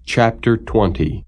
Chapter 20.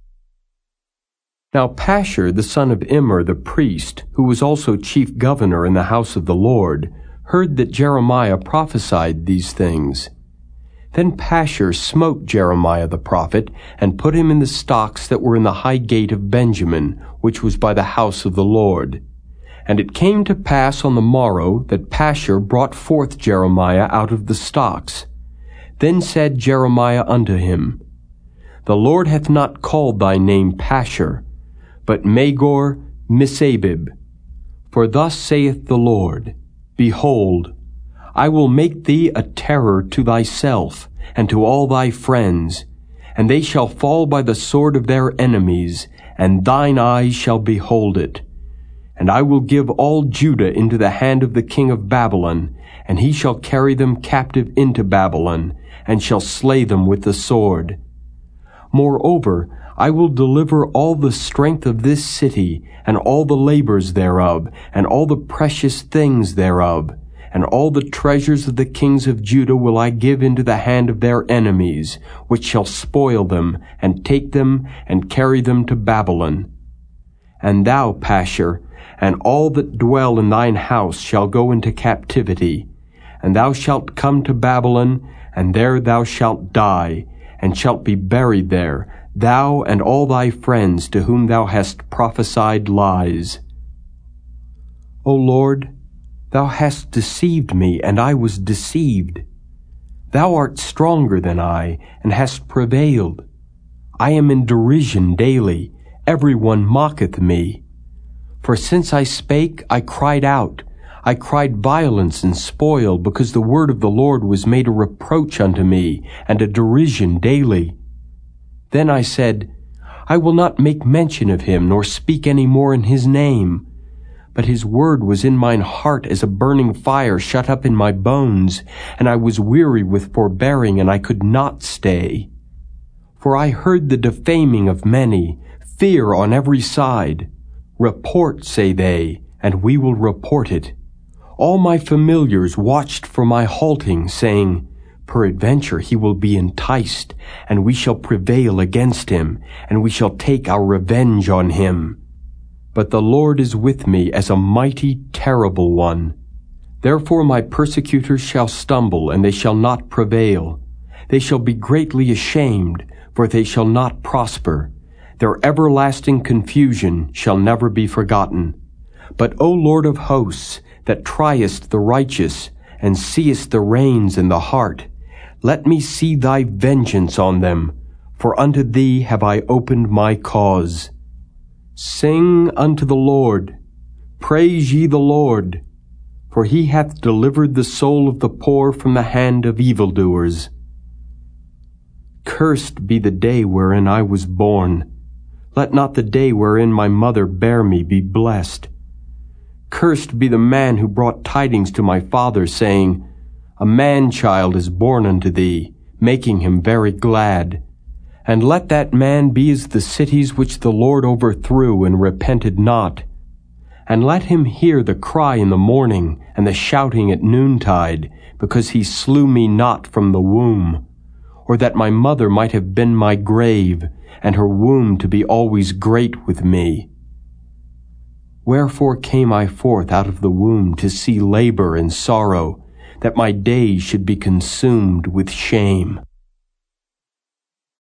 Now Pashur the son of Immer the priest, who was also chief governor in the house of the Lord, heard that Jeremiah prophesied these things. Then Pashur smote Jeremiah the prophet, and put him in the stocks that were in the high gate of Benjamin, which was by the house of the Lord. And it came to pass on the morrow that Pashur brought forth Jeremiah out of the stocks. Then said Jeremiah unto him, The Lord hath not called thy name Pashur, but Magor-Missabib. For thus saith the Lord, Behold, I will make thee a terror to thyself, and to all thy friends, and they shall fall by the sword of their enemies, and thine eyes shall behold it. And I will give all Judah into the hand of the king of Babylon, and he shall carry them captive into Babylon, and shall slay them with the sword. Moreover, I will deliver all the strength of this city, and all the labors thereof, and all the precious things thereof, and all the treasures of the kings of Judah will I give into the hand of their enemies, which shall spoil them, and take them, and carry them to Babylon. And thou, Pashur, and all that dwell in thine house shall go into captivity, and thou shalt come to Babylon, and there thou shalt die, and shalt be buried there, thou and all thy friends to whom thou hast prophesied lies. O Lord, thou hast deceived me, and I was deceived. Thou art stronger than I, and hast prevailed. I am in derision daily, every one mocketh me. For since I spake, I cried out. I cried violence and spoil, because the word of the Lord was made a reproach unto me, and a derision daily. Then I said, I will not make mention of him, nor speak any more in his name. But his word was in mine heart as a burning fire shut up in my bones, and I was weary with forbearing, and I could not stay. For I heard the defaming of many, fear on every side. Report, say they, and we will report it. All my familiars watched for my halting, saying, Peradventure he will be enticed, and we shall prevail against him, and we shall take our revenge on him. But the Lord is with me as a mighty, terrible one. Therefore my persecutors shall stumble, and they shall not prevail. They shall be greatly ashamed, for they shall not prosper. Their everlasting confusion shall never be forgotten. But, O Lord of hosts, that triest the righteous, and seest the reins in the heart, let me see thy vengeance on them, for unto thee have I opened my cause. Sing unto the Lord, praise ye the Lord, for he hath delivered the soul of the poor from the hand of evildoers. Cursed be the day wherein I was born. Let not the day wherein my mother bare me be blessed. Cursed be the man who brought tidings to my father, saying, A man-child is born unto thee, making him very glad. And let that man be as the cities which the Lord overthrew and repented not. And let him hear the cry in the morning, and the shouting at noontide, because he slew me not from the womb. Or that my mother might have been my grave, and her womb to be always great with me. Wherefore came I forth out of the womb to see labor and sorrow, that my days should be consumed with shame.